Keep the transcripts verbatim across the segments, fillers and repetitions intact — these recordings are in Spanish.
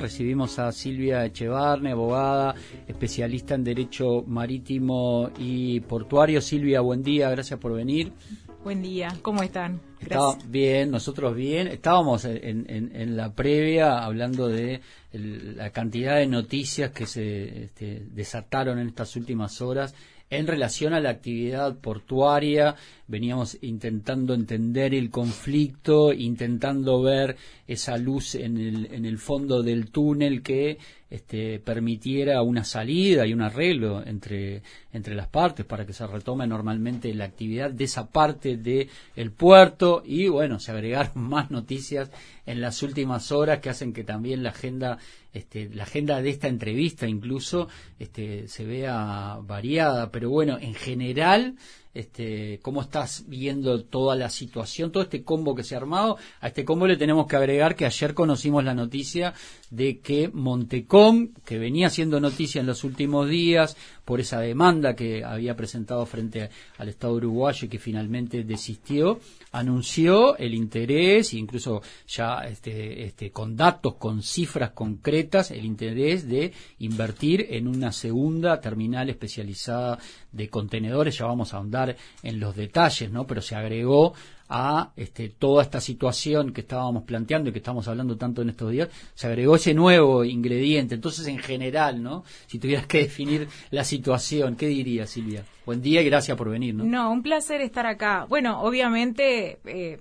recibimos a Silvia Echevarne, abogada, especialista en Derecho Marítimo y Portuario. Silvia, buen día, gracias por venir. Buen día, ¿cómo están? Gracias. Está bien, nosotros bien. Estábamos en, en, en la previa hablando de el, la cantidad de noticias que se este, desataron en estas últimas horas en relación a la actividad portuaria. Veníamos intentando entender el conflicto, intentando ver esa luz en el, en el fondo del túnel que este, permitiera una salida y un arreglo entre, entre las partes para que se retome normalmente la actividad de esa parte del puerto. Y bueno, se agregaron más noticias en las últimas horas que hacen que también la agenda este, la agenda de esta entrevista incluso este, se vea variada. Pero bueno, en general, este, ¿cómo estás viendo toda la situación, todo este combo que se ha armado? A este combo le tenemos que agregar que ayer conocimos la noticia de que Montecom, que venía siendo noticia en los últimos días por esa demanda que había presentado frente al Estado uruguayo y que finalmente desistió, anunció el interés, e incluso ya este, este, con datos, con cifras concretas, el interés de invertir en una segunda terminal especializada de contenedores. Ya vamos a ahondar en los detalles, ¿no? Pero se agregó a este, toda esta situación que estábamos planteando y que estamos hablando tanto en estos días, se agregó ese nuevo ingrediente. Entonces, en general, ¿no? Si tuvieras que definir la situación, ¿qué dirías, Silvia? Buen día y gracias por venir, ¿no? No, un placer estar acá. Bueno, obviamente, eh,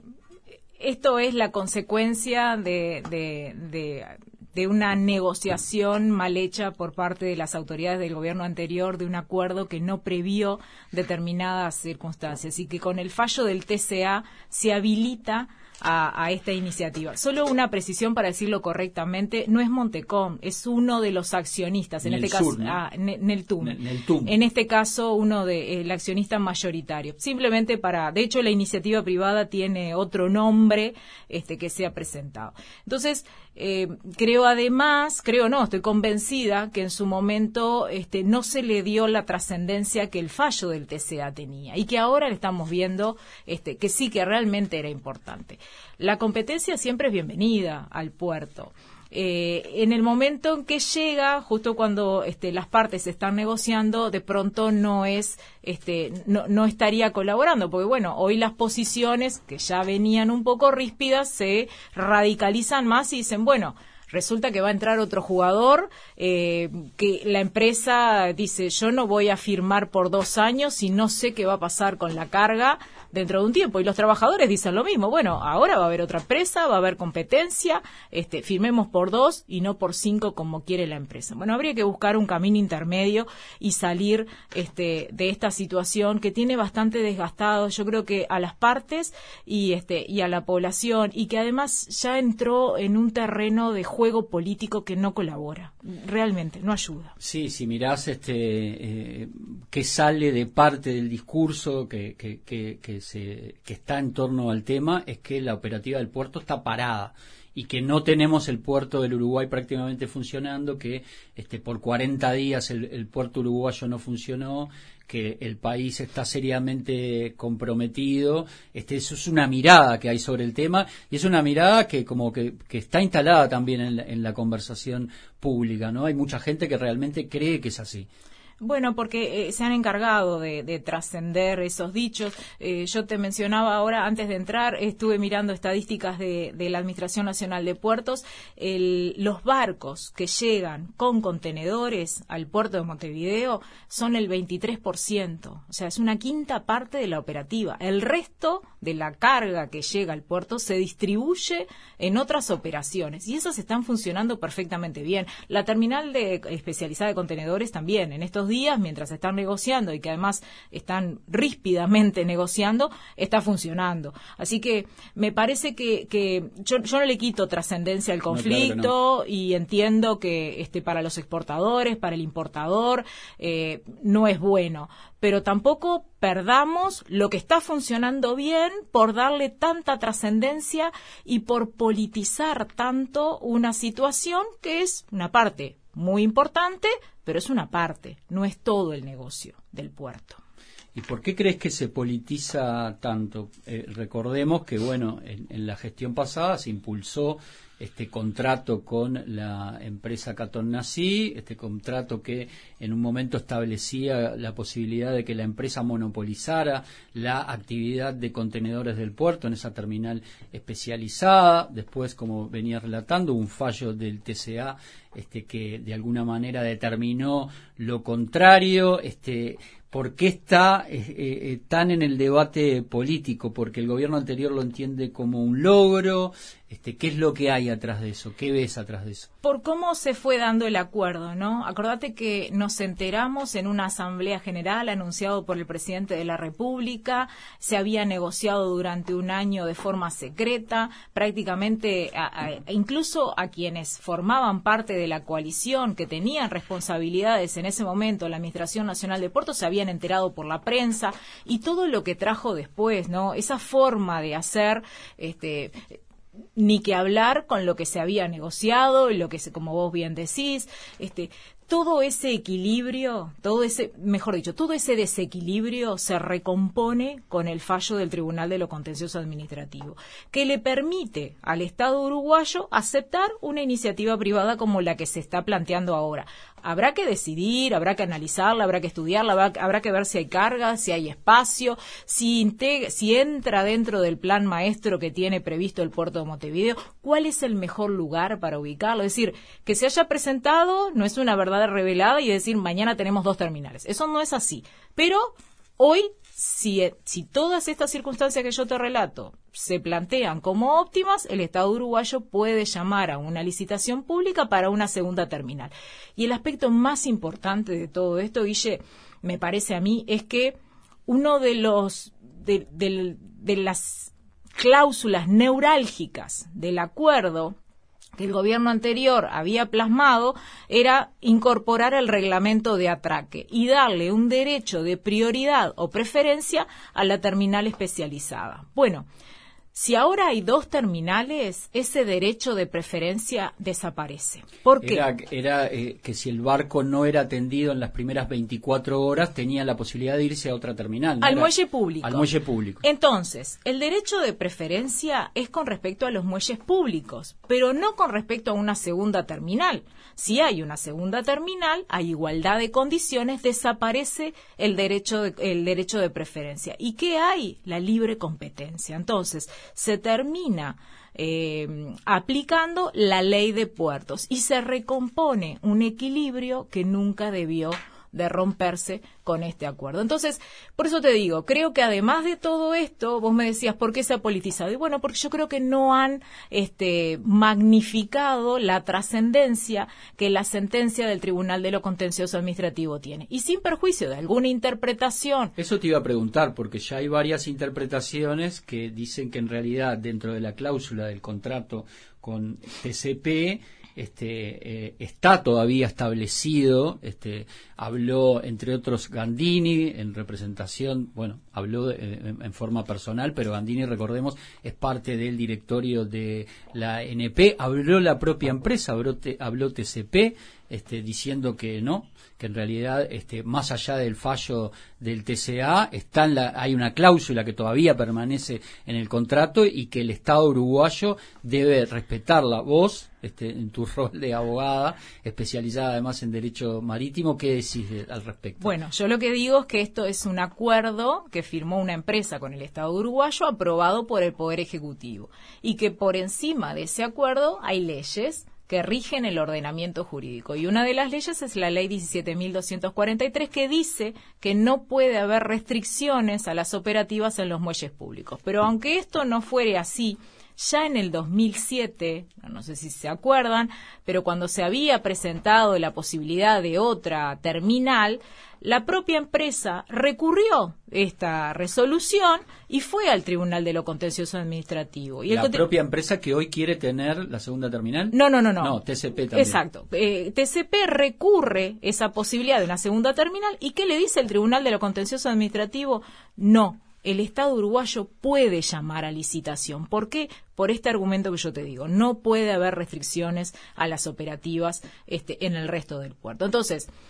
esto es la consecuencia de... de, de de una negociación mal hecha por parte de las autoridades del gobierno anterior, de un acuerdo que no previó determinadas circunstancias y que con el fallo del T C A se habilita a, a esta iniciativa. Solo una precisión para decirlo correctamente, no es Montecom, es uno de los accionistas, en este caso, ah, Neltum. Neltum. En este caso, uno de el accionista mayoritario. Simplemente para, de hecho, la iniciativa privada tiene otro nombre este que se ha presentado. Entonces, Eh, creo además, creo no, estoy convencida que en su momento este, no se le dio la trascendencia que el fallo del T C A tenía y que ahora le estamos viendo este, que sí que realmente era importante. La competencia siempre es bienvenida al puerto. Eh, en el momento en que llega, justo cuando este, las partes están negociando, de pronto no es, este, no, no estaría colaborando, porque bueno, hoy las posiciones que ya venían un poco ríspidas se radicalizan más y dicen, bueno, resulta que va a entrar otro jugador, eh, que la empresa dice, yo no voy a firmar por dos años y no sé qué va a pasar con la carga dentro de un tiempo. Y los trabajadores dicen lo mismo, bueno, ahora va a haber otra empresa, va a haber competencia, este, firmemos por dos y no por cinco como quiere la empresa. Bueno, habría que buscar un camino intermedio y salir este, de esta situación que tiene bastante desgastado, yo creo que a las partes y, este, y a la población, y que además ya entró en un terreno de juego juego político que no colabora, realmente, no ayuda. Sí, si mirás este, eh, qué sale de parte del discurso que, que, que, que, se, que está en torno al tema, es que la operativa del puerto está parada y que no tenemos el puerto del Uruguay prácticamente funcionando, que este, por cuarenta días el, el puerto uruguayo no funcionó, que el país está seriamente comprometido. Este, eso es una mirada que hay sobre el tema y es una mirada que como que, que está instalada también en la, en la conversación pública, ¿no? Hay mucha gente que realmente cree que es así. Bueno, porque eh, se han encargado de, de trascender esos dichos. Eh, yo te mencionaba ahora, antes de entrar, estuve mirando estadísticas de, de la Administración Nacional de Puertos. El, los barcos que llegan con contenedores al puerto de Montevideo son el veintitrés por ciento. O sea, es una quinta parte de la operativa. El resto de la carga que llega al puerto se distribuye en otras operaciones y esas están funcionando perfectamente bien. La terminal de, especializada de contenedores también, en estos días, mientras están negociando y que además están ríspidamente negociando, está funcionando. Así que me parece que, que yo, yo no le quito trascendencia al conflicto, no, claro que no. Y entiendo que este, para los exportadores, para el importador, eh, no es bueno. Pero tampoco perdamos lo que está funcionando bien por darle tanta trascendencia y por politizar tanto una situación que es una parte muy importante, pero es una parte, no es todo el negocio del puerto. ¿Y por qué crees que se politiza tanto? Eh, recordemos que, bueno, en, en la gestión pasada se impulsó este contrato con la empresa Caton Nací, este contrato que en un momento establecía la posibilidad de que la empresa monopolizara la actividad de contenedores del puerto en esa terminal especializada. Después, como venía relatando, un fallo del T C A este, que de alguna manera determinó lo contrario. Este, ¿Por qué está eh, eh, tan en el debate político? Porque el gobierno anterior lo entiende como un logro. Este, ¿Qué es lo que hay atrás de eso? ¿Qué ves atrás de eso? Por cómo se fue dando el acuerdo, ¿no? Acordate que nos enteramos en una asamblea general anunciado por el presidente de la República, se había negociado durante un año de forma secreta, prácticamente a, a, incluso a quienes formaban parte de la coalición, que tenían responsabilidades en ese momento, la Administración Nacional de Puertos, se habían enterado por la prensa, y todo lo que trajo después, ¿no? Esa forma de hacer, este... ni que hablar con lo que se había negociado, lo que se, como vos bien decís, este, todo ese equilibrio, todo ese, mejor dicho, todo ese desequilibrio se recompone con el fallo del Tribunal de lo Contencioso Administrativo, que le permite al Estado uruguayo aceptar una iniciativa privada como la que se está planteando ahora. Habrá que decidir, habrá que analizarla, habrá que estudiarla, habrá, habrá que ver si hay carga, si hay espacio, si, integra, si entra dentro del plan maestro que tiene previsto el puerto de Montevideo, cuál es el mejor lugar para ubicarlo. Es decir, que se haya presentado no es una verdad revelada y decir mañana tenemos dos terminales. Eso no es así. Pero hoy, si, si todas estas circunstancias que yo te relato se plantean como óptimas, el Estado uruguayo puede llamar a una licitación pública para una segunda terminal. Y el aspecto más importante de todo esto, Guille, me parece a mí, es que uno de los de, de, de las cláusulas neurálgicas del acuerdo que el gobierno anterior había plasmado era incorporar el reglamento de atraque y darle un derecho de prioridad o preferencia a la terminal especializada. Bueno, si ahora hay dos terminales, ese derecho de preferencia desaparece. ¿Por qué? Era, era eh, que si el barco no era atendido en las primeras veinticuatro horas, tenía la posibilidad de irse a otra terminal, ¿no? Al era, muelle público. Al muelle público. Entonces, el derecho de preferencia es con respecto a los muelles públicos, pero no con respecto a una segunda terminal. Si hay una segunda terminal, hay igualdad de condiciones, desaparece el derecho de, el derecho de preferencia. ¿Y qué hay? La libre competencia. Entonces, se termina eh, aplicando la ley de puertos y se recompone un equilibrio que nunca debió de romperse con este acuerdo. Entonces, por eso te digo, creo que además de todo esto, vos me decías, ¿por qué se ha politizado? Y bueno, porque yo creo que no han este, magnificado la trascendencia que la sentencia del Tribunal de lo Contencioso Administrativo tiene. Y sin perjuicio de alguna interpretación. Eso te iba a preguntar, porque ya hay varias interpretaciones que dicen que en realidad dentro de la cláusula del contrato con T C P Este, eh, está todavía establecido, este, habló entre otros Gandini en representación, bueno, habló eh, en, en forma personal, pero Gandini, recordemos, es parte del directorio de la N P, habló la propia empresa, habló, te, habló T C P, este, diciendo que no, que en realidad, este, más allá del fallo del T C A, está en la, hay una cláusula que todavía permanece en el contrato y que el Estado uruguayo debe respetarla. Vos, este, en tu rol de abogada, especializada además en derecho marítimo, ¿qué decís de, al respecto? Bueno, yo lo que digo es que esto es un acuerdo que firmó una empresa con el Estado uruguayo aprobado por el Poder Ejecutivo y que por encima de ese acuerdo hay leyes que rigen el ordenamiento jurídico. Y una de las leyes es la Ley diecisiete mil doscientos cuarenta y tres, que dice que no puede haber restricciones a las operativas en los muelles públicos. Pero aunque esto no fuere así, ya en el dos mil siete, no sé si se acuerdan, pero cuando se había presentado la posibilidad de otra terminal, la propia empresa recurrió esta resolución y fue al Tribunal de lo Contencioso Administrativo. Y ¿La el propia empresa que hoy quiere tener la segunda terminal? No, no, no, no. No, T C P también. Exacto. Eh, T C P recurre esa posibilidad de una segunda terminal. ¿Y qué le dice el Tribunal de lo Contencioso Administrativo? No. El Estado uruguayo puede llamar a licitación. ¿Por qué? Por este argumento que yo te digo. No puede haber restricciones a las operativas este, en el resto del puerto. Entonces,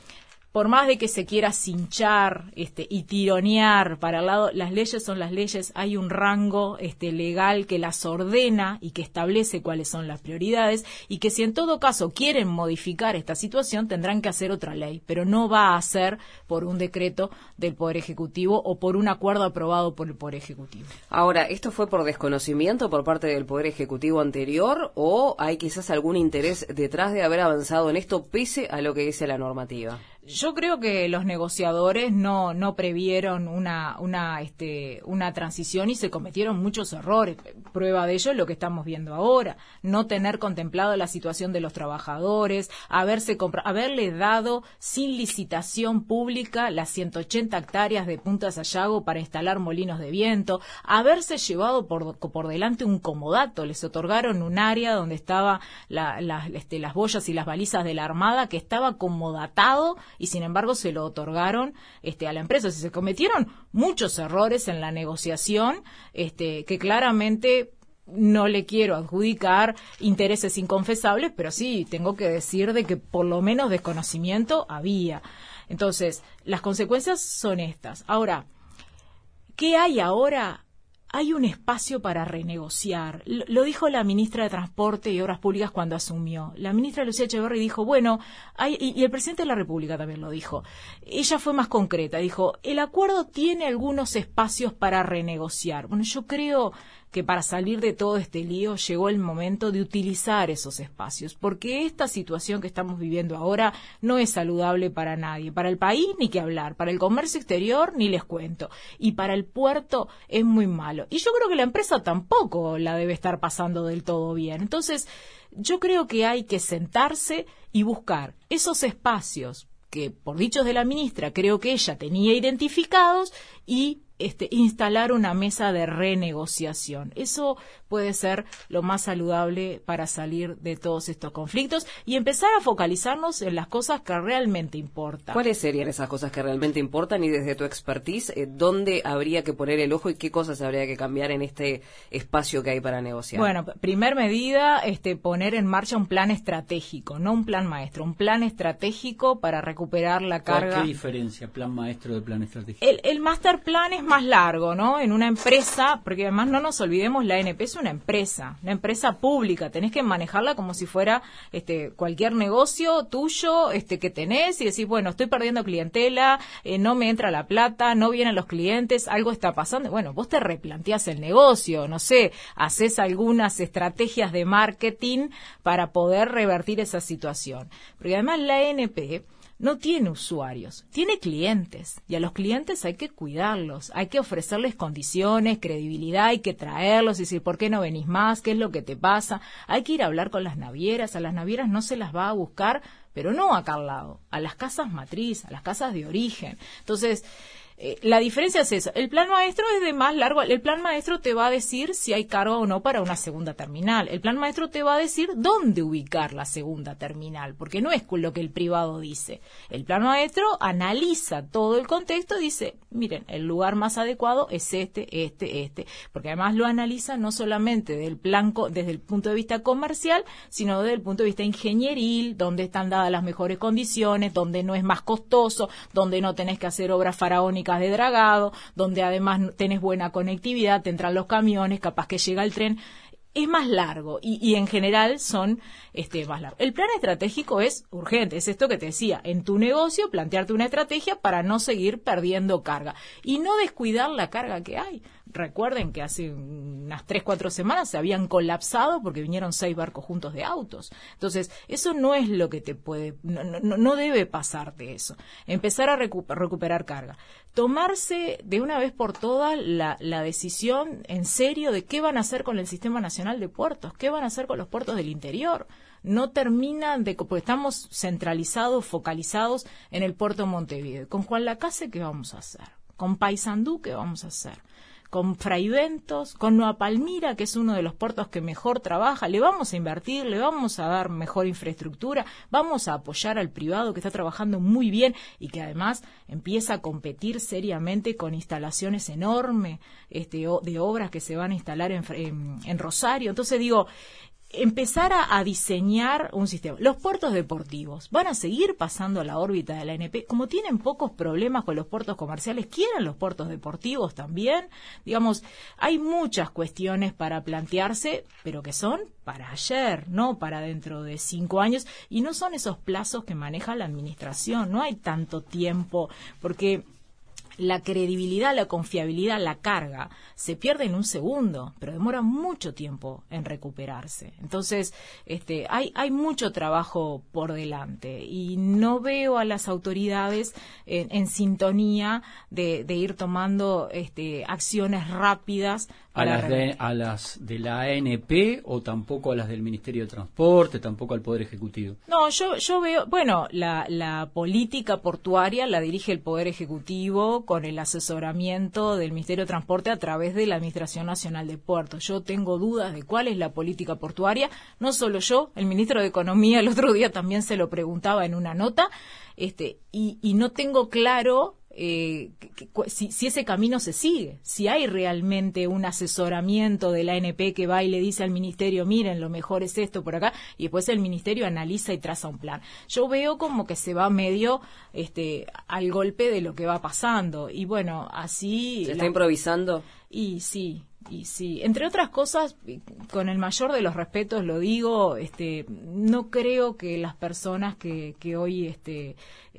por más de que se quiera cinchar este, y tironear para el lado, las leyes son las leyes, hay un rango este, legal que las ordena y que establece cuáles son las prioridades, y que si en todo caso quieren modificar esta situación tendrán que hacer otra ley, pero no va a ser por un decreto del Poder Ejecutivo o por un acuerdo aprobado por el Poder Ejecutivo. Ahora, ¿esto fue por desconocimiento por parte del Poder Ejecutivo anterior o hay quizás algún interés detrás de haber avanzado en esto pese a lo que dice la normativa? Yo creo que los negociadores no no previeron una una este una transición y se cometieron muchos errores. Prueba de ello es lo que estamos viendo ahora, no tener contemplado la situación de los trabajadores, haberse compra- haberle dado sin licitación pública las ciento ochenta hectáreas de Punta Sayago para instalar molinos de viento, haberse llevado por por delante un comodato, les otorgaron un área donde estaba la, la, este, las boyas y las balizas de la Armada que estaba comodatado y sin embargo se lo otorgaron este, a la empresa. O sea, se cometieron muchos errores en la negociación este, que claramente no le quiero adjudicar intereses inconfesables, pero sí tengo que decir de que por lo menos desconocimiento había. Entonces, las consecuencias son estas. Ahora, ¿qué hay ahora? Hay un espacio para renegociar. Lo, lo dijo la ministra de Transporte y Obras Públicas cuando asumió. La ministra Lucía Echeverri dijo, bueno, hay, y, y el presidente de la República también lo dijo. Ella fue más concreta, dijo, el acuerdo tiene algunos espacios para renegociar. Bueno, yo creo que para salir de todo este lío llegó el momento de utilizar esos espacios, porque esta situación que estamos viviendo ahora no es saludable para nadie, para el país ni que hablar, para el comercio exterior ni les cuento, y para el puerto es muy malo. Y yo creo que la empresa tampoco la debe estar pasando del todo bien. Entonces, yo creo que hay que sentarse y buscar esos espacios que, por dichos de la ministra, creo que ella tenía identificados y Este, instalar una mesa de renegociación. Eso puede ser lo más saludable para salir de todos estos conflictos y empezar a focalizarnos en las cosas que realmente importan. ¿Cuáles serían esas cosas que realmente importan y desde tu expertise, eh, dónde habría que poner el ojo y qué cosas habría que cambiar en este espacio que hay para negociar? Bueno, primer medida, este, poner en marcha un plan estratégico, no un plan maestro, un plan estratégico para recuperar la carga. ¿Qué diferencia plan maestro de plan estratégico? El, el master plan es más largo, ¿no? En una empresa, porque además no nos olvidemos, la A N P es una empresa, una empresa pública, tenés que manejarla como si fuera este cualquier negocio tuyo este que tenés y decís, bueno, estoy perdiendo clientela, eh, no me entra la plata, no vienen los clientes, algo está pasando. Bueno, vos te replanteás el negocio, no sé, haces algunas estrategias de marketing para poder revertir esa situación. Porque además la A N P no tiene usuarios, tiene clientes y a los clientes hay que cuidarlos, hay que ofrecerles condiciones, credibilidad, hay que traerlos y decir, ¿por qué no venís más? ¿Qué es lo que te pasa? Hay que ir a hablar con las navieras, a las navieras no se las va a buscar, pero no acá al lado, a las casas matriz, a las casas de origen. Entonces, Eh, la diferencia es eso. El plan maestro es de más largo. El plan maestro te va a decir si hay carga o no para una segunda terminal. El plan maestro te va a decir dónde ubicar la segunda terminal, porque no es lo que el privado dice. El plan maestro analiza todo el contexto y dice, miren, el lugar más adecuado es este, este, este. Porque además lo analiza no solamente del plan, desde el punto de vista comercial, sino desde el punto de vista ingenieril, donde están dadas las mejores condiciones, donde no es más costoso, donde no tenés que hacer obras faraónicas de dragado, donde además tenés buena conectividad, te entran los camiones, capaz que llega el tren. Es más largo y, y en general son este más largos. El plan estratégico es urgente, es esto que te decía, en tu negocio plantearte una estrategia para no seguir perdiendo carga y no descuidar la carga que hay. Recuerden que hace unas tres, cuatro semanas se habían colapsado porque vinieron seis barcos juntos de autos. Entonces, eso no es lo que te puede, no, no, no debe pasarte eso. Empezar a recu- recuperar carga. Tomarse de una vez por todas la, la decisión en serio de qué van a hacer con el Sistema Nacional de Puertos, qué van a hacer con los puertos del interior. No terminan de, porque estamos centralizados, focalizados en el puerto de Montevideo. Con Juan Lacase, ¿qué vamos a hacer? Con Paysandú, ¿qué vamos a hacer? Con Fraiventos, con Nueva Palmira, que es uno de los puertos que mejor trabaja, le vamos a invertir, le vamos a dar mejor infraestructura, vamos a apoyar al privado que está trabajando muy bien y que además empieza a competir seriamente con instalaciones enormes este, de obras que se van a instalar en, en, en Rosario. Entonces digo, empezar a, a diseñar un sistema. Los puertos deportivos van a seguir pasando a la órbita de la A N P, como tienen pocos problemas con los puertos comerciales, quieren los puertos deportivos también. Digamos, hay muchas cuestiones para plantearse, pero que son para ayer, no para dentro de cinco años, y no son esos plazos que maneja la administración, no hay tanto tiempo, porque la credibilidad, la confiabilidad, la carga se pierde en un segundo, pero demora mucho tiempo en recuperarse. Entonces, este, hay, hay mucho trabajo por delante y no veo a las autoridades en, en sintonía de, de ir tomando este, acciones rápidas. A las, de, a las de la A N P o tampoco a las del Ministerio de Transporte, tampoco al Poder Ejecutivo. No, yo yo veo, bueno, la, la política portuaria la dirige el Poder Ejecutivo con el asesoramiento del Ministerio de Transporte a través de la Administración Nacional de Puertos. Yo tengo dudas de cuál es la política portuaria, no solo yo, el Ministro de Economía el otro día también se lo preguntaba en una nota, este, y, y no tengo claro Eh, que, que, si, si ese camino se sigue, si hay realmente un asesoramiento de la A N P que va y le dice al ministerio, miren, lo mejor es esto por acá, y después el ministerio analiza y traza un plan. Yo veo como que se va medio este, al golpe de lo que va pasando, y bueno, así... ¿Se está la... improvisando? Y sí, y sí. Entre otras cosas, con el mayor de los respetos lo digo, este, no creo que las personas que, que hoy este,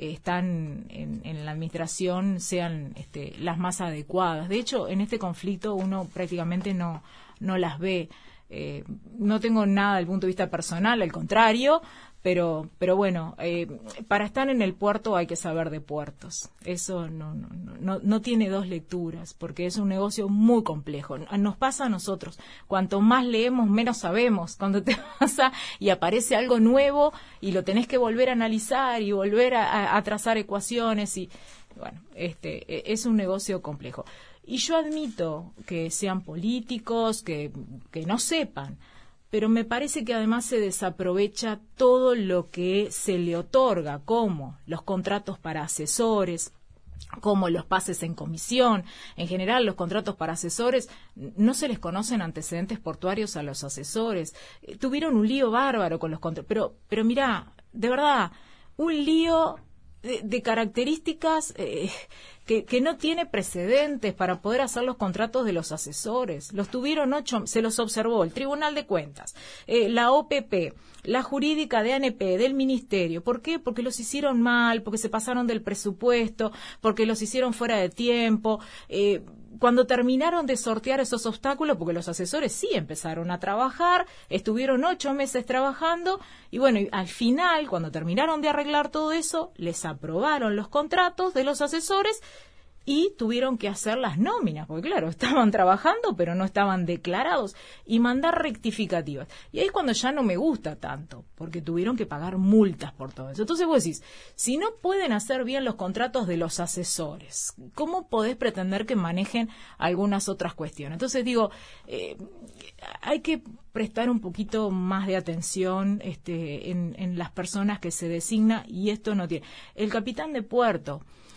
están en, en la administración sean este, las más adecuadas. De hecho, en este conflicto uno prácticamente no, no las ve. Eh, no tengo nada desde el punto de vista personal, al contrario, pero pero bueno, eh, para estar en el puerto hay que saber de puertos. Eso no, no, no, no tiene dos lecturas, porque es un negocio muy complejo. Nos pasa a nosotros. Cuanto más leemos, menos sabemos. Cuando te pasa y aparece algo nuevo y lo tenés que volver a analizar y volver a, a trazar ecuaciones, y bueno, este es un negocio complejo. Y yo admito que sean políticos, que, que no sepan, pero me parece que además se desaprovecha todo lo que se le otorga, como los contratos para asesores, como los pases en comisión. En general, los contratos para asesores, no se les conocen antecedentes portuarios a los asesores. Eh, tuvieron un lío bárbaro con los contratos, pero, pero mirá, de verdad, un lío de, de características... Eh, Que, que no tiene precedentes para poder hacer los contratos de los asesores. Los tuvieron ocho, se los observó el Tribunal de Cuentas, eh, la O P P, la jurídica de A N P, del Ministerio. ¿Por qué? Porque los hicieron mal, porque se pasaron del presupuesto, porque los hicieron fuera de tiempo. Eh, cuando terminaron de sortear esos obstáculos, porque los asesores sí empezaron a trabajar, estuvieron ocho meses trabajando, y bueno, y al final, cuando terminaron de arreglar todo eso, les aprobaron los contratos de los asesores y tuvieron que hacer las nóminas, porque claro, estaban trabajando pero no estaban declarados, y mandar rectificativas. Y ahí es cuando ya no me gusta tanto, porque tuvieron que pagar multas por todo eso. Entonces vos decís, si no pueden hacer bien los contratos de los asesores, ¿cómo podés pretender que manejen algunas otras cuestiones? Entonces digo, eh, hay que prestar un poquito más de atención este, en, en las personas que se designa, y esto no tiene. El capitán de puerto,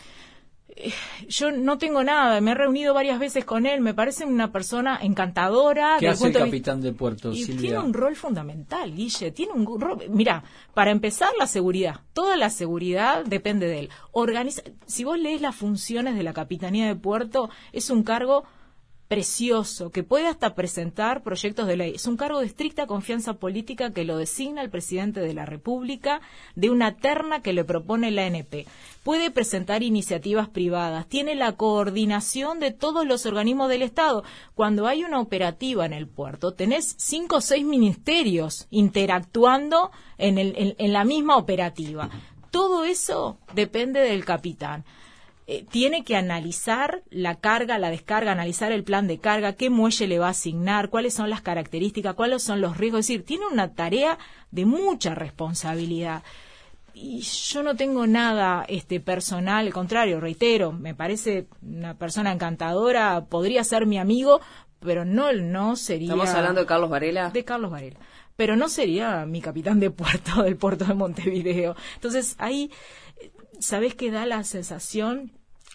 yo no tengo nada, me he reunido varias veces con él, me parece una persona encantadora. ¿Qué hace el capitán de puerto, y Silvia? Tiene un rol fundamental, Guille, tiene un rol. Mira, para empezar, la seguridad, toda la seguridad depende de él. Organiza, si vos lees las funciones de la Capitanía de Puerto, es un cargo precioso, que puede hasta presentar proyectos de ley. Es un cargo de estricta confianza política que lo designa el presidente de la República, de una terna que le propone la A N P. Puede presentar iniciativas privadas, tiene la coordinación de todos los organismos del Estado. Cuando hay una operativa en el puerto, tenés cinco o seis ministerios interactuando en, el, en, en la misma operativa. Todo eso depende del capitán. Eh, tiene que analizar la carga, la descarga, analizar el plan de carga, qué muelle le va a asignar, cuáles son las características, cuáles son los riesgos. Es decir, tiene una tarea de mucha responsabilidad. Y yo no tengo nada este personal, al contrario, reitero, me parece una persona encantadora, podría ser mi amigo, pero no, no sería... ¿Estamos hablando de Carlos Varela? De Carlos Varela. Pero no sería mi capitán de puerto del puerto de Montevideo. Entonces, ahí... ¿Sabés qué da la sensación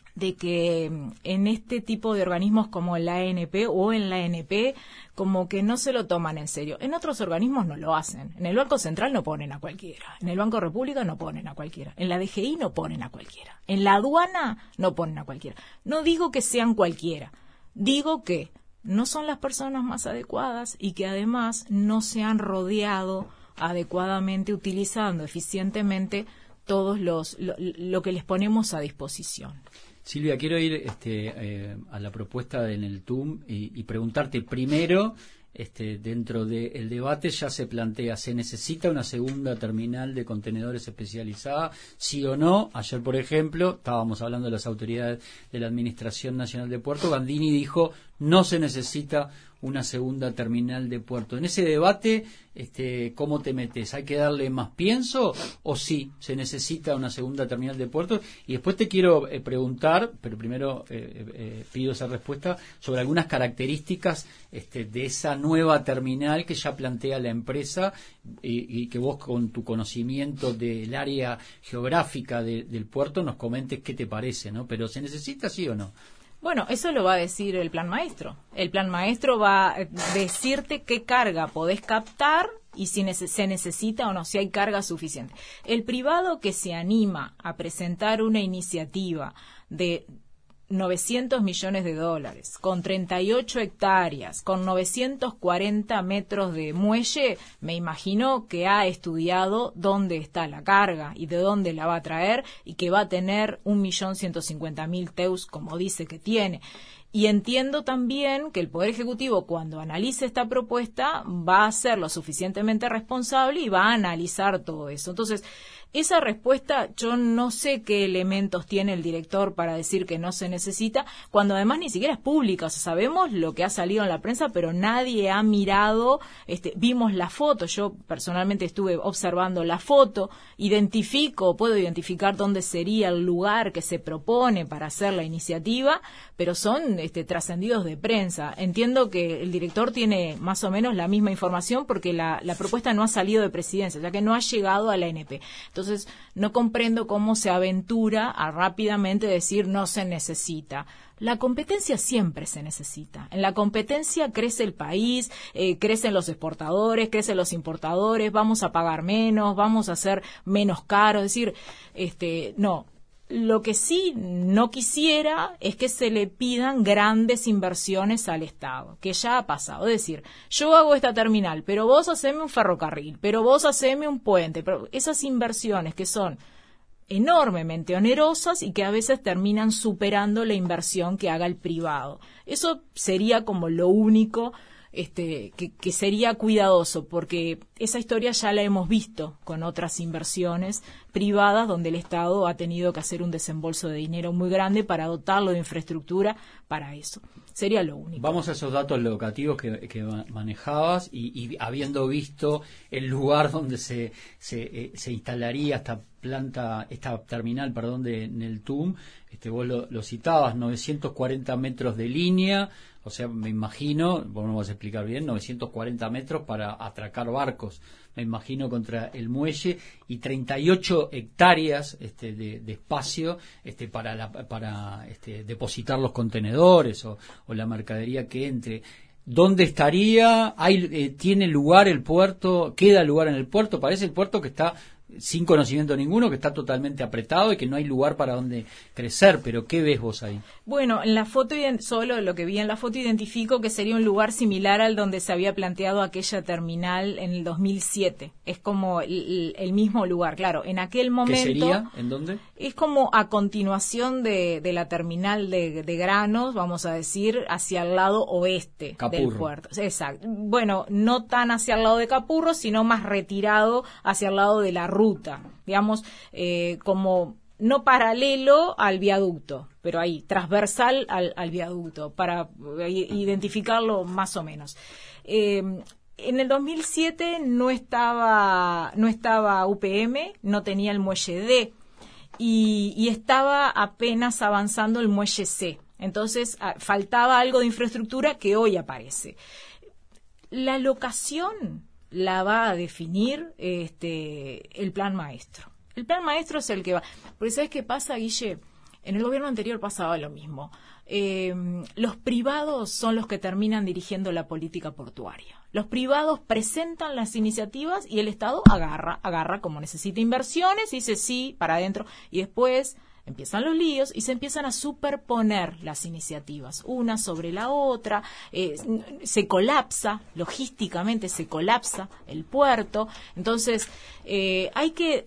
de que en este tipo de organismos como la A N P o en la A N P como que no se lo toman en serio. En otros organismos no lo hacen. En el Banco Central no ponen a cualquiera. En el Banco República no ponen a cualquiera. En la D G I no ponen a cualquiera. En la aduana no ponen a cualquiera. No digo que sean cualquiera. Digo que no son las personas más adecuadas y que además no se han rodeado adecuadamente, utilizando eficientemente todos los lo, lo que les ponemos a disposición. Silvia, quiero ir este, eh, a la propuesta en el T U M y, y preguntarte primero, este, dentro del debate ya se plantea, ¿se necesita una segunda terminal de contenedores especializada? ¿Sí o no? Ayer, por ejemplo, estábamos hablando de las autoridades de la Administración Nacional de Puerto, Gandini dijo, no se necesita una segunda terminal de puerto. En ese debate, este, ¿cómo te metes? ¿Hay que darle más pienso o sí se necesita una segunda terminal de puerto? Y después te quiero eh, preguntar, pero primero eh, eh, pido esa respuesta, sobre algunas características este, de esa nueva terminal que ya plantea la empresa y, y que vos con tu conocimiento del área geográfica de, del puerto nos comentes qué te parece, ¿no? Pero ¿se necesita sí o no? Bueno, eso lo va a decir el plan maestro. El plan maestro va a decirte qué carga podés captar y si nece- se necesita o no, si hay carga suficiente. El privado que se anima a presentar una iniciativa de novecientos millones de dólares, con treinta y ocho hectáreas, con novecientos cuarenta metros de muelle, me imagino que ha estudiado dónde está la carga y de dónde la va a traer y que va a tener un millón ciento cincuenta mil teus, como dice que tiene. Y entiendo también que el Poder Ejecutivo, cuando analice esta propuesta, va a ser lo suficientemente responsable y va a analizar todo eso. Entonces, esa respuesta, yo no sé qué elementos tiene el director para decir que no se necesita, cuando además ni siquiera es pública. O sea, sabemos lo que ha salido en la prensa, pero nadie ha mirado, este, vimos la foto, yo personalmente estuve observando la foto, identifico, puedo identificar dónde sería el lugar que se propone para hacer la iniciativa, pero son este, trascendidos de prensa. Entiendo que el director tiene más o menos la misma información porque la, la propuesta no ha salido de presidencia, ya que no ha llegado a la A N P. Entonces, no comprendo cómo se aventura a rápidamente decir no se necesita. La competencia siempre se necesita. En la competencia crece el país, eh, crecen los exportadores, crecen los importadores, vamos a pagar menos, vamos a ser menos caros. Es decir, este, no. Lo que sí no quisiera es que se le pidan grandes inversiones al Estado, que ya ha pasado. Es decir, yo hago esta terminal, pero vos haceme un ferrocarril, pero vos haceme un puente. Pero esas inversiones que son enormemente onerosas y que a veces terminan superando la inversión que haga el privado. Eso sería como lo único este, que, que sería cuidadoso, porque esa historia ya la hemos visto con otras inversiones privadas donde el Estado ha tenido que hacer un desembolso de dinero muy grande para dotarlo de infraestructura para eso. Sería lo único. Vamos a esos datos locativos que, que manejabas y, y habiendo visto el lugar donde se, se, eh, se instalaría esta planta, esta terminal, perdón, de, en el T U M, este, vos lo, lo citabas, novecientos cuarenta metros de línea, o sea, me imagino, vos no vas a explicar bien, novecientos cuarenta metros para atracar barcos, me imagino, contra el muelle, y treinta y ocho hectáreas este, de, de espacio este, para, la, para este, depositar los contenedores o, o la mercadería que entre. ¿Dónde estaría? ¿Hay, eh, ¿Tiene lugar el puerto? ¿Queda lugar en el puerto? Parece el puerto que está sin conocimiento ninguno, que está totalmente apretado y que no hay lugar para donde crecer, pero ¿qué ves vos ahí? Bueno, en la foto, solo lo que vi en la foto, identifico que sería un lugar similar al donde se había planteado aquella terminal en el dos mil siete. Es como el, el mismo lugar, claro. En aquel momento... ¿Qué sería? ¿En dónde? Es como a continuación de, de la terminal de, de granos, vamos a decir, hacia el lado oeste Capurro. Del puerto. Exacto. Bueno, no tan hacia el lado de Capurro, sino más retirado hacia el lado de la ruta, digamos, eh, como no paralelo al viaducto, pero ahí, transversal al, al viaducto, para identificarlo más o menos. Eh, en el dos mil siete no estaba, no estaba U P M, no tenía el muelle D, y, y estaba apenas avanzando el muelle C. Entonces, a, faltaba algo de infraestructura que hoy aparece. La locación la va a definir este el plan maestro. El plan maestro es el que va. Porque ¿sabes qué pasa, Guille? En el gobierno anterior pasaba lo mismo. Eh, los privados son los que terminan dirigiendo la política portuaria. Los privados presentan las iniciativas y el Estado agarra, agarra como necesita inversiones y dice sí, para adentro. Y después empiezan los líos y se empiezan a superponer las iniciativas, una sobre la otra, eh, se colapsa, logísticamente se colapsa el puerto. Entonces, eh, hay que...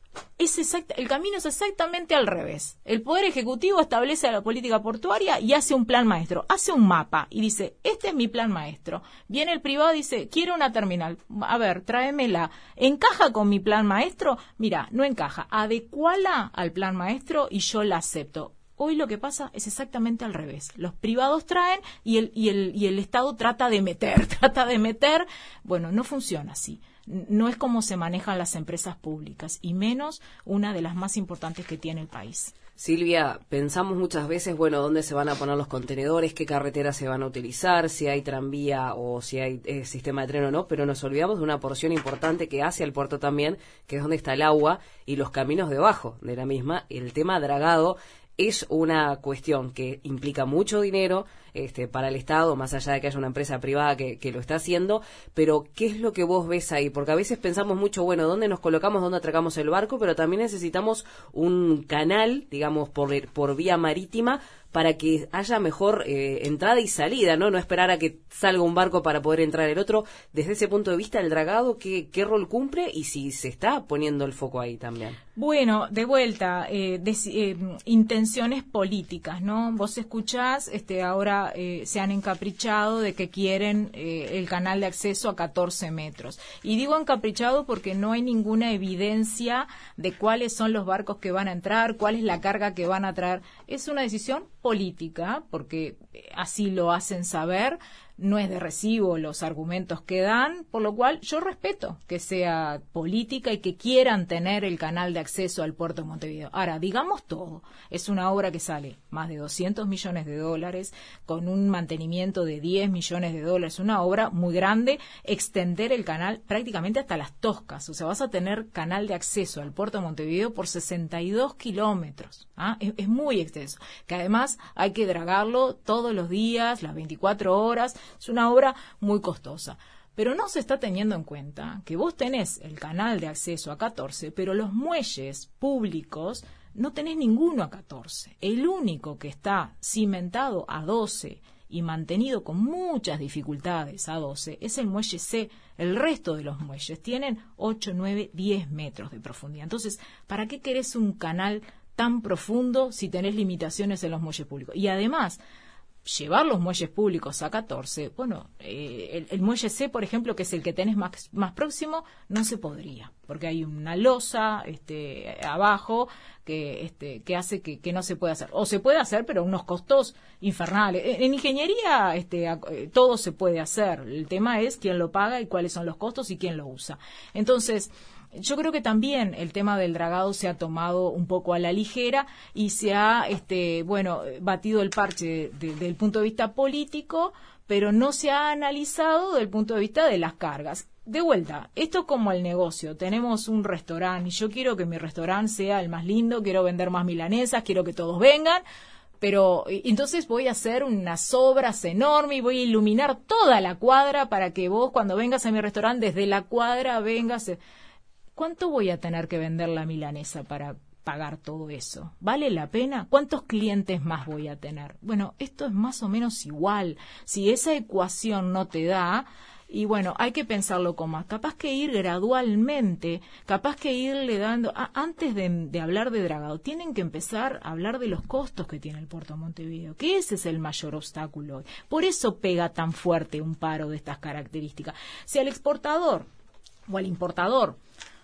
Es exact, el camino es exactamente al revés. El Poder Ejecutivo establece la política portuaria y hace un plan maestro, hace un mapa y dice, este es mi plan maestro. Viene el privado y dice, quiero una terminal. A ver, tráemela. ¿Encaja con mi plan maestro? Mira, no encaja. Adecuala al plan maestro y yo la acepto. Hoy lo que pasa es exactamente al revés. Los privados traen y el, y el, y el Estado trata de meter, trata de meter. Bueno, no funciona así. No es como se manejan las empresas públicas, y menos una de las más importantes que tiene el país. Silvia, pensamos muchas veces, bueno, dónde se van a poner los contenedores, qué carreteras se van a utilizar, si hay tranvía o si hay eh, sistema de tren o no, pero nos olvidamos de una porción importante que hace al puerto también, que es donde está el agua y los caminos debajo de la misma. El tema dragado es una cuestión que implica mucho dinero este, para el Estado, más allá de que haya una empresa privada que, que lo está haciendo, pero ¿qué es lo que vos ves ahí? Porque a veces pensamos mucho, bueno, ¿dónde nos colocamos, dónde atracamos el barco? Pero también necesitamos un canal, digamos, por, por vía marítima, para que haya mejor eh, entrada y salida, ¿no? No esperar a que salga un barco para poder entrar el otro. Desde ese punto de vista, el dragado, ¿qué, qué rol cumple? Y si se está poniendo el foco ahí también. Bueno, de vuelta, eh, de, eh, intenciones políticas, ¿no? Vos escuchás, este, ahora eh, se han encaprichado de que quieren eh, el canal de acceso a catorce metros. Y digo encaprichado porque no hay ninguna evidencia de cuáles son los barcos que van a entrar, cuál es la carga que van a traer. Es una decisión política, porque así lo hacen saber. No es de recibo los argumentos que dan, por lo cual yo respeto que sea política y que quieran tener el canal de acceso al puerto de Montevideo. Ahora, digamos todo, es una obra que sale más de doscientos millones de dólares, con un mantenimiento de diez millones de dólares, una obra muy grande, extender el canal prácticamente hasta Las Toscas, o sea, vas a tener canal de acceso al puerto de Montevideo por sesenta y dos kilómetros, ¿ah? es, es muy extenso, que además hay que dragarlo todos los días, las veinticuatro horas. Es una obra muy costosa. Pero no se está teniendo en cuenta que vos tenés el canal de acceso a catorce, pero los muelles públicos no tenés ninguno a catorce. El único que está cimentado a doce y mantenido con muchas dificultades a doce es el muelle C. El resto de los muelles tienen ocho, nueve, diez metros de profundidad. Entonces, ¿para qué querés un canal tan profundo si tenés limitaciones en los muelles públicos? Y además, llevar los muelles públicos a catorce, bueno, eh, el, el muelle C, por ejemplo, que es el que tenés más, más próximo, no se podría, porque hay una losa este, abajo que, este, que hace que, que no se pueda hacer. O se puede hacer, pero a unos costos infernales. En, en ingeniería este, a, eh, todo se puede hacer. El tema es quién lo paga y cuáles son los costos y quién lo usa. Entonces, yo creo que también el tema del dragado se ha tomado un poco a la ligera y se ha, este, bueno, batido el parche desde de, el punto de vista político, pero no se ha analizado desde el punto de vista de las cargas. De vuelta, esto es como el negocio. Tenemos un restaurante y yo quiero que mi restaurante sea el más lindo, quiero vender más milanesas, quiero que todos vengan, pero entonces voy a hacer unas obras enormes y voy a iluminar toda la cuadra para que vos cuando vengas a mi restaurante desde la cuadra vengas. ¿Cuánto voy a tener que vender la milanesa para pagar todo eso? ¿Vale la pena? ¿Cuántos clientes más voy a tener? Bueno, esto es más o menos igual. Si esa ecuación no te da, y bueno, hay que pensarlo con más. Capaz que ir gradualmente, capaz que irle dando... Ah, antes de, de hablar de dragado, tienen que empezar a hablar de los costos que tiene el puerto de Montevideo, que ese es el mayor obstáculo hoy. Por eso pega tan fuerte un paro de estas características. Si al exportador o al importador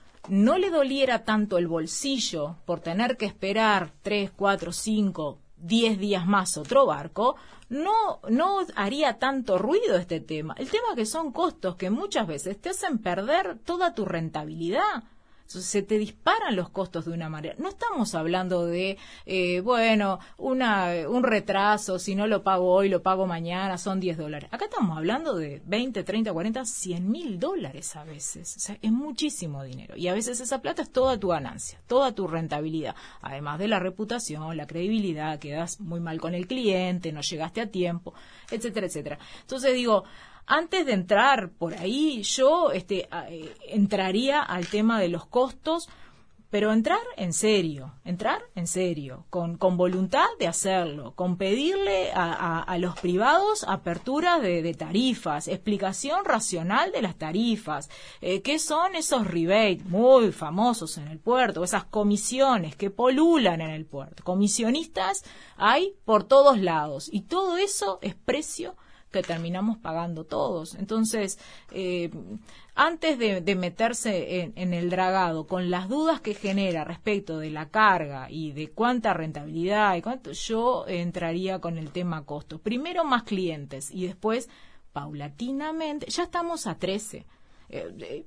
no le doliera tanto el bolsillo por tener que esperar tres, cuatro, cinco, diez días más otro barco, no, no haría tanto ruido este tema. El tema que son costos que muchas veces te hacen perder toda tu rentabilidad. Entonces se te disparan los costos de una manera. No estamos hablando de, eh, bueno, una, un retraso, si no lo pago hoy, lo pago mañana, son diez dólares. Acá estamos hablando de veinte, treinta, cuarenta, cien mil dólares a veces. O sea, es muchísimo dinero. Y a veces esa plata es toda tu ganancia, toda tu rentabilidad. Además de la reputación, la credibilidad, quedas muy mal con el cliente, no llegaste a tiempo, etcétera, etcétera. Entonces digo, antes de entrar por ahí, yo este, eh, entraría al tema de los costos, pero entrar en serio, entrar en serio, con, con voluntad de hacerlo, con pedirle a, a, a los privados apertura de, de tarifas, explicación racional de las tarifas, eh, qué son esos rebates muy famosos en el puerto, esas comisiones que polulan en el puerto. Comisionistas hay por todos lados y todo eso es precio que terminamos pagando todos. Entonces, eh, antes de, de meterse en, en el dragado con las dudas que genera respecto de la carga y de cuánta rentabilidad y cuánto, yo entraría con el tema costos. Primero más clientes y después, paulatinamente, ya estamos a trece. Eh, eh,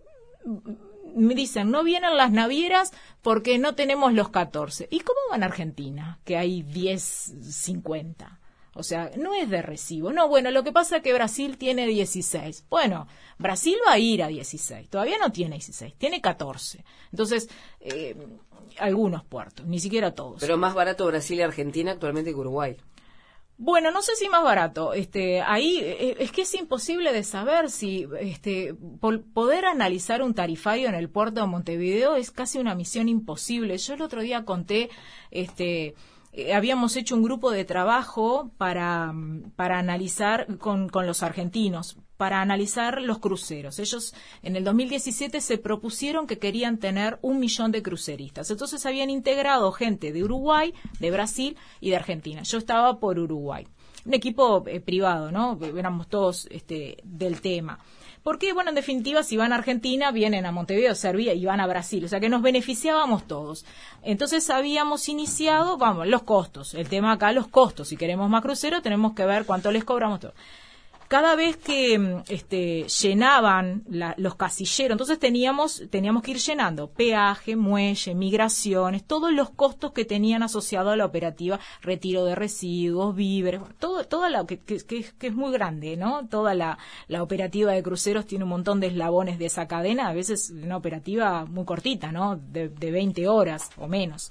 me dicen, no vienen las navieras porque no tenemos los catorce. ¿Y cómo van a Argentina? Que hay diez, cincuenta. O sea, no es de recibo. No, bueno, lo que pasa es que Brasil tiene dieciséis. Bueno, Brasil va a ir a dieciséis. Todavía no tiene dieciséis, tiene catorce. Entonces, eh, algunos puertos, ni siquiera todos. Pero más barato Brasil y Argentina actualmente que Uruguay. Bueno, no sé si más barato. Este, ahí eh, es que es imposible de saber si este, por poder analizar un tarifario en el puerto de Montevideo es casi una misión imposible. Yo el otro día conté, este. Eh, habíamos hecho un grupo de trabajo para, para analizar con, con los argentinos, para analizar los cruceros. Ellos en el dos mil diecisiete se propusieron que querían tener un millón de cruceristas. Entonces habían integrado gente de Uruguay, de Brasil y de Argentina. Yo estaba por Uruguay. Un equipo eh, privado, ¿no? Éramos todos este, del tema. Porque, bueno, en definitiva, si van a Argentina, vienen a Montevideo, servía, y van a Brasil. O sea, que nos beneficiábamos todos. Entonces, habíamos iniciado, vamos, los costos. El tema acá, los costos. Si queremos más crucero, tenemos que ver cuánto les cobramos todo. Cada vez que este, llenaban la, los casilleros, entonces teníamos teníamos que ir llenando peaje, muelle, migraciones, todos los costos que tenían asociado a la operativa, retiro de residuos, víveres, todo, toda la que, que, que, que es muy grande, ¿no? Toda la, la operativa de cruceros tiene un montón de eslabones de esa cadena, a veces una operativa muy cortita, ¿no? De, de veinte horas o menos.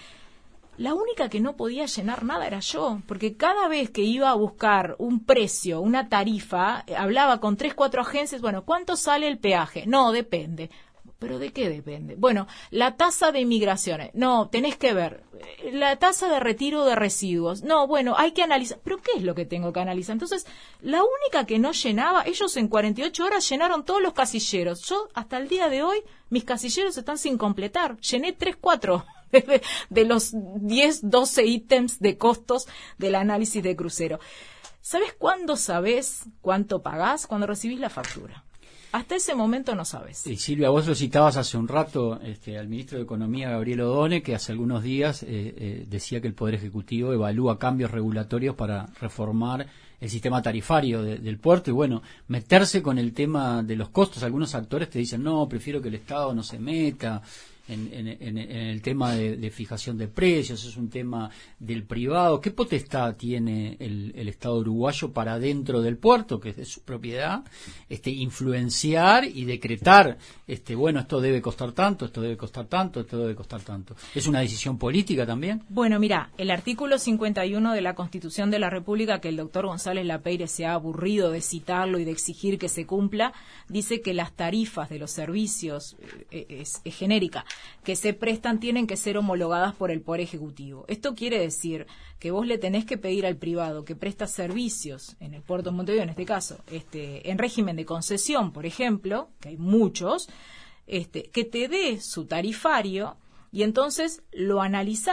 La única que no podía llenar nada era yo, porque cada vez que iba a buscar un precio, una tarifa, hablaba con tres, cuatro agencias, bueno, ¿cuánto sale el peaje? No, depende. ¿Pero de qué depende? Bueno, la tasa de migraciones. No, tenés que ver. La tasa de retiro de residuos. No, bueno, hay que analizar. ¿Pero qué es lo que tengo que analizar? Entonces, la única que no llenaba, ellos en cuarenta y ocho horas llenaron todos los casilleros. Yo, hasta el día de hoy, mis casilleros están sin completar. Llené tres, cuatro de, de los diez, doce ítems de costos del análisis de crucero. ¿Sabes cuándo sabés cuánto pagás? Cuando recibís la factura. Hasta ese momento no sabes. Y Silvia, vos lo citabas hace un rato este, al ministro de Economía, Gabriel Odone, que hace algunos días eh, eh, decía que el Poder Ejecutivo evalúa cambios regulatorios para reformar el sistema tarifario de, del puerto y, bueno, meterse con el tema de los costos. Algunos actores te dicen, no, prefiero que el Estado no se meta en, en, en, en el tema de, de fijación de precios, es un tema del privado. ¿Qué potestad tiene el, el Estado uruguayo para dentro del puerto, que es de su propiedad, este, influenciar y decretar, este, bueno, esto debe costar tanto, esto debe costar tanto, esto debe costar tanto? ¿Es una decisión política también? Bueno, mira, el artículo cincuenta y uno de la Constitución de la República, que el doctor González Lapeire se ha aburrido de citarlo y de exigir que se cumpla, dice que las tarifas de los servicios, eh, es, es genérica, que se prestan tienen que ser homologadas por el Poder Ejecutivo. Esto quiere decir que vos le tenés que pedir al privado que presta servicios en el puerto de Montevideo, en este caso, este, en régimen de concesión, por ejemplo, que hay muchos, este, que te dé su tarifario y entonces lo analizás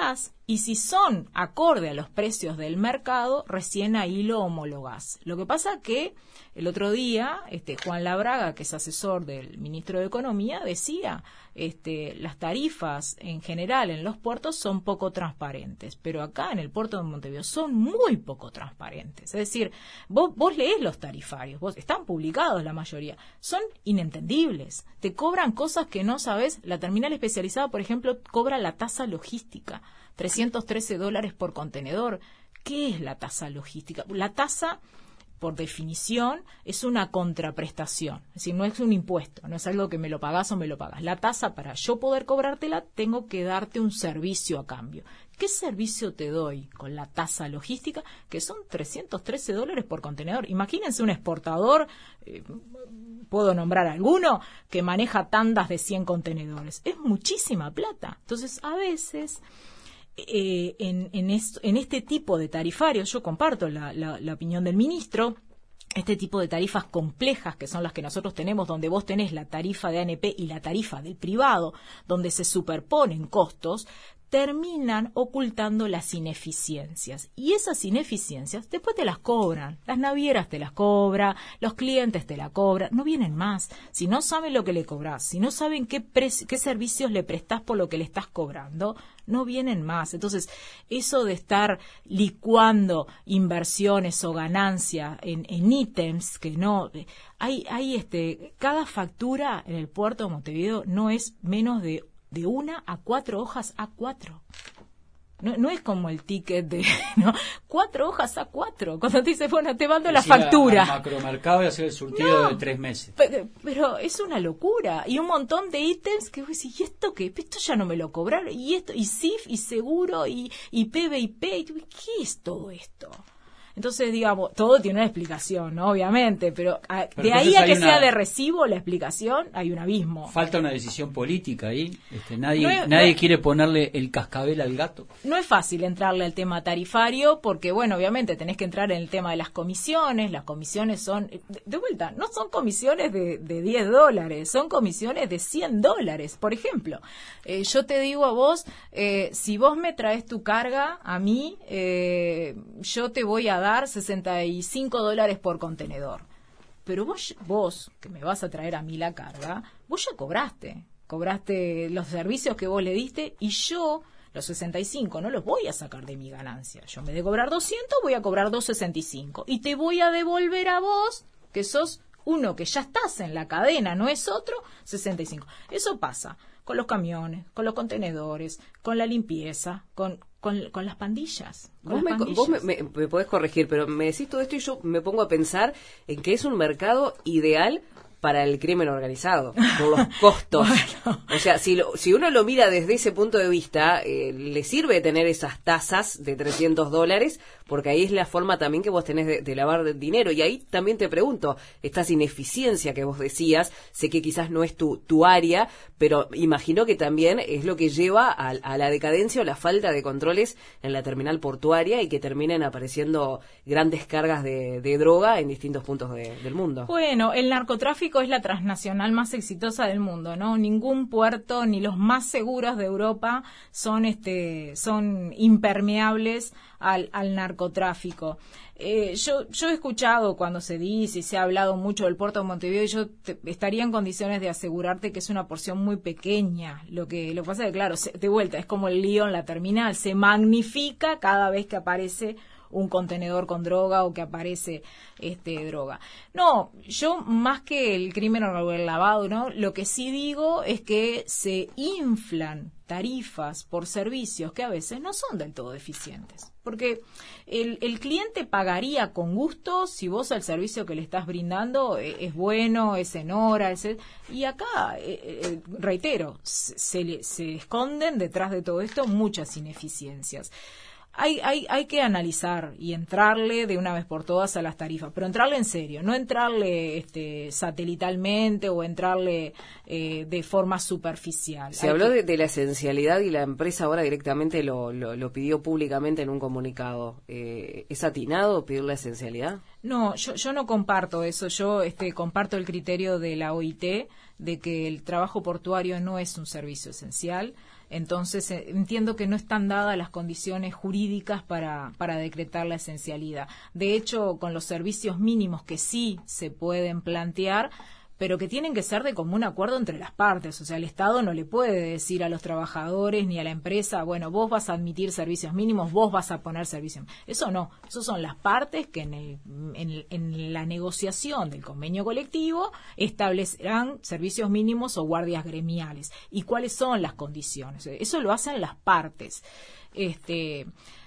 Y si son acorde a los precios del mercado, recién ahí lo homologás. Lo que pasa que el otro día, este, Juan Labraga, que es asesor del ministro de Economía, decía, este, las tarifas en general en los puertos son poco transparentes, pero acá en el puerto de Montevideo son muy poco transparentes. Es decir, vos, vos leés los tarifarios, vos, están publicados la mayoría, son inentendibles. Te cobran cosas que no sabes. La terminal especializada, por ejemplo, cobra la tasa logística. trescientos trece dólares por contenedor. ¿Qué es la tasa logística? La tasa, por definición, es una contraprestación. Es decir, no es un impuesto, no es algo que me lo pagás o me lo pagas. La tasa, para yo poder cobrártela, tengo que darte un servicio a cambio. ¿Qué servicio te doy con la tasa logística? Que son trescientos trece dólares por contenedor. Imagínense un exportador, eh, puedo nombrar alguno, que maneja tandas de cien contenedores. Es muchísima plata. Entonces, a veces... Eh, en, en, esto, en este tipo de tarifarios, yo comparto la, la, la opinión del ministro, este tipo de tarifas complejas que son las que nosotros tenemos, donde vos tenés la tarifa de A N P y la tarifa del privado, donde se superponen costos, terminan ocultando las ineficiencias. Y esas ineficiencias después te las cobran. Las navieras te las cobran, los clientes te la cobran, no vienen más. Si no saben lo que le cobrás, si no saben qué, pre- qué servicios le prestás por lo que le estás cobrando, no vienen más. Entonces, eso de estar licuando inversiones o ganancias en, en ítems que no... Hay, hay este, cada factura en el puerto de Montevideo no es menos de de una a cuatro hojas A cuatro. No, no es como el ticket de, ¿no? Cuatro hojas A cuatro. Cuando te dice, bueno, te mando la factura. Al macromercado y hacer el surtido no, de tres meses. Pero, pero es una locura. Y un montón de ítems que vos decís, ¿y esto qué? Esto ya no me lo cobraron. Y esto, y C I F, y seguro, y, y P B I P. Y, ¿qué es todo esto? Entonces, digamos, todo tiene una explicación, ¿no? Obviamente, pero, a, pero de ahí a que una, sea de recibo la explicación, hay un abismo. Falta una decisión política ahí. Este, nadie no es, nadie no, quiere ponerle el cascabel al gato. No es fácil entrarle al tema tarifario porque, bueno, obviamente tenés que entrar en el tema de las comisiones. Las comisiones son, de, de vuelta, no son comisiones de, de diez dólares, son comisiones de cien dólares. Por ejemplo, eh, yo te digo a vos, eh, si vos me traes tu carga a mí, eh, yo te voy a dar sesenta y cinco dólares por contenedor. Pero vos, vos, que me vas a traer a mí la carga, vos ya cobraste. Cobraste los servicios que vos le diste y yo, los sesenta y cinco, no los voy a sacar de mi ganancia. Yo en vez de cobrar doscientos, voy a cobrar doscientos sesenta y cinco. Y te voy a devolver a vos, que sos uno que ya estás en la cadena, no es otro, sesenta y cinco. Eso pasa con los camiones, con los contenedores, con la limpieza, con... Con, con las pandillas. Con vos las me, pandillas. vos me, me, me podés corregir, pero me decís todo esto y yo me pongo a pensar en que es un mercado ideal para el crimen organizado, por los costos. Bueno. O sea, si, lo, si uno lo mira desde ese punto de vista, eh, le sirve tener esas tasas de trescientos dólares, porque ahí es la forma también que vos tenés de, de lavar dinero. Y ahí también te pregunto, estas ineficiencias que vos decías, sé que quizás no es tu, tu área, pero imagino que también es lo que lleva a, a la decadencia o la falta de controles en la terminal portuaria y que terminen apareciendo grandes cargas de, de droga en distintos puntos de, del mundo. Bueno, el narcotráfico es la transnacional más exitosa del mundo, ¿no? Ningún puerto ni los más seguros de Europa son este son impermeables al, al narcotráfico. Eh, yo yo he escuchado cuando se dice y se ha hablado mucho del puerto de Montevideo y yo te, estaría en condiciones de asegurarte que es una porción muy pequeña. Lo que lo que pasa es que, claro, se, de vuelta, es como el lío en la terminal, se magnifica cada vez que aparece un contenedor con droga o que aparece este droga. No, yo más que el crimen o el lavado, ¿no? Lo que sí digo es que se inflan tarifas por servicios que a veces no son del todo eficientes. Porque el, el cliente pagaría con gusto si vos el servicio que le estás brindando es, es bueno, es en hora, es, y acá, eh, eh, reitero, se, se esconden detrás de todo esto muchas ineficiencias. Hay, hay, hay que analizar y entrarle de una vez por todas a las tarifas, pero entrarle en serio, no entrarle este, satelitalmente o entrarle eh, de forma superficial. Se hay habló que... de, de la esencialidad y la empresa ahora directamente lo, lo, lo pidió públicamente en un comunicado. Eh, ¿Es atinado pedir la esencialidad? No, yo, yo no comparto eso. Yo este, comparto el criterio de la O I T de que el trabajo portuario no es un servicio esencial. Entonces eh, entiendo que no están dadas las condiciones jurídicas para, para decretar la esencialidad. De hecho, con los servicios mínimos que sí se pueden plantear, pero que tienen que ser de común acuerdo entre las partes. O sea, el Estado no le puede decir a los trabajadores ni a la empresa, bueno, vos vas a admitir servicios mínimos, vos vas a poner servicios. Eso no, eso son las partes que en, el, en, en la negociación del convenio colectivo establecerán servicios mínimos o guardias gremiales. ¿Y cuáles son las condiciones? Eso lo hacen las partes. Este...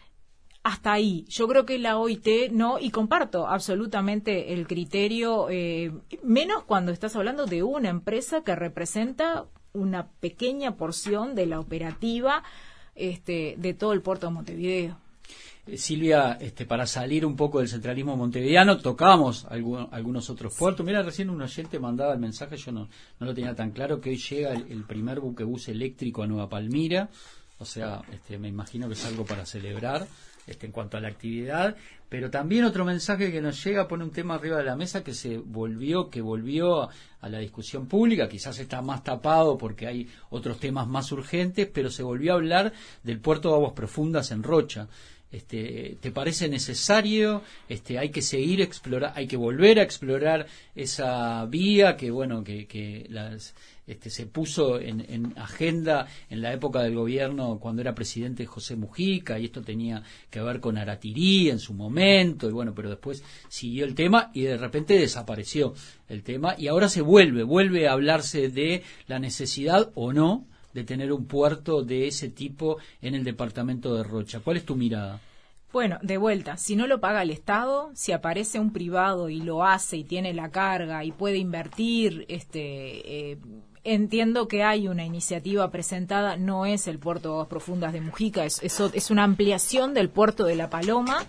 Hasta ahí. Yo creo que la O I T no, y comparto absolutamente el criterio, eh, menos cuando estás hablando de una empresa que representa una pequeña porción de la operativa este, de todo el puerto de Montevideo. Eh, Silvia, este, para salir un poco del centralismo montevideano, tocamos algún, algunos otros puertos. Mira, recién un oyente mandaba el mensaje, yo no, no lo tenía tan claro, que hoy llega el, el primer buquebús eléctrico a Nueva Palmira. O sea, este, me imagino que es algo para celebrar. Este, en cuanto a la actividad, pero también otro mensaje que nos llega pone un tema arriba de la mesa que se volvió, que volvió a la discusión pública, quizás está más tapado porque hay otros temas más urgentes, pero se volvió a hablar del puerto de aguas profundas en Rocha. Este, ¿te parece necesario? Este, hay que seguir explorar, hay que volver a explorar esa vía que bueno que, que las Este, se puso en, en agenda en la época del gobierno cuando era presidente José Mujica, y esto tenía que ver con Aratirí en su momento, y bueno, pero después siguió el tema y de repente desapareció el tema, y ahora se vuelve, vuelve a hablarse de la necesidad o no de tener un puerto de ese tipo en el departamento de Rocha. ¿Cuál es tu mirada? Bueno, de vuelta, si no lo paga el Estado, si aparece un privado y lo hace y tiene la carga y puede invertir, este... Eh, entiendo que hay una iniciativa presentada, no es el puerto de aguas profundas de Mujica, es, es, es una ampliación del puerto de La Paloma,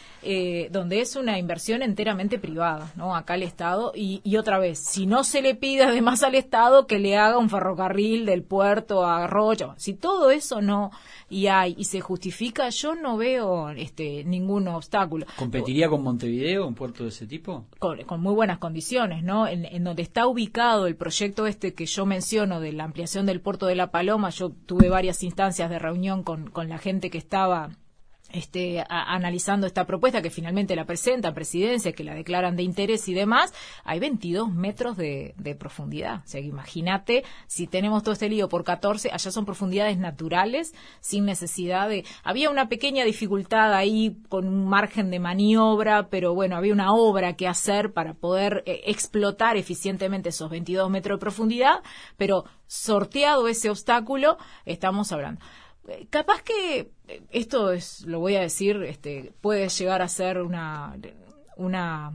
eh, donde es una inversión enteramente privada, ¿no? Acá el Estado, y, y otra vez, si no se le pide además al Estado que le haga un ferrocarril del puerto a Rocha, si todo eso no, y hay, y se justifica, yo no veo este ningún obstáculo. ¿Competiría con Montevideo un puerto de ese tipo? Con, con muy buenas condiciones, ¿no? En, en donde está ubicado el proyecto este que yo menciono de la ampliación del puerto de La Paloma, yo tuve varias instancias de reunión con, con la gente que estaba Este, a, analizando esta propuesta, que finalmente la presenta Presidencia, que la declaran de interés y demás. Hay veintidós metros de, de profundidad. O sea, que imagínate, si tenemos todo este lío por catorce, allá son profundidades naturales, sin necesidad de... Había una pequeña dificultad ahí con un margen de maniobra, pero bueno, había una obra que hacer para poder eh, explotar eficientemente esos veintidós metros de profundidad, pero sorteado ese obstáculo, estamos hablando... Capaz que esto es, lo voy a decir, este, puede llegar a ser una, una,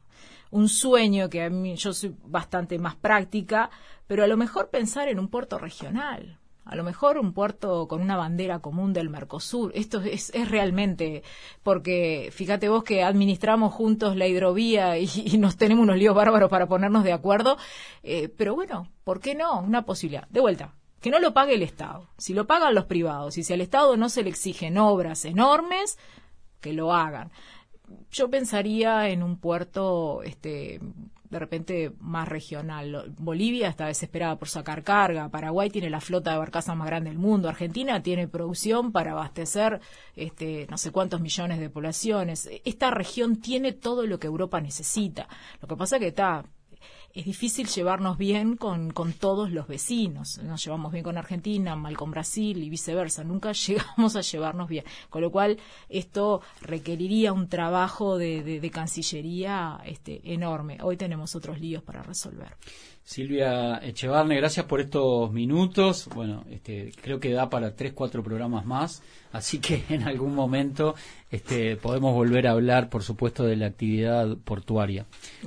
un sueño que a mí, yo soy bastante más práctica, pero a lo mejor pensar en un puerto regional, a lo mejor un puerto con una bandera común del Mercosur. Esto es, es realmente, porque fíjate vos que administramos juntos la hidrovía y, y nos tenemos unos líos bárbaros para ponernos de acuerdo, eh, pero bueno, ¿por qué no? Una posibilidad. De vuelta. Que no lo pague el Estado. Si lo pagan los privados y si al Estado no se le exigen obras enormes, que lo hagan. Yo pensaría en un puerto este de repente más regional. Bolivia está desesperada por sacar carga, Paraguay tiene la flota de barcazas más grande del mundo, Argentina tiene producción para abastecer este no sé cuántos millones de poblaciones. Esta región tiene todo lo que Europa necesita. Lo que pasa es que está... Es difícil llevarnos bien con, con todos los vecinos. Nos llevamos bien con Argentina, mal con Brasil y viceversa. Nunca llegamos a llevarnos bien. Con lo cual, esto requeriría un trabajo de, de, de Cancillería este, enorme. Hoy tenemos otros líos para resolver. Silvia Echevarne, gracias por estos minutos. Bueno, este, creo que da para tres, cuatro programas más, así que en algún momento este, podemos volver a hablar, por supuesto, de la actividad portuaria.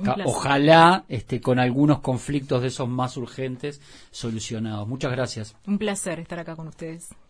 Ojalá este, con algunos conflictos de esos más urgentes solucionados. Muchas gracias. Un placer estar acá con ustedes.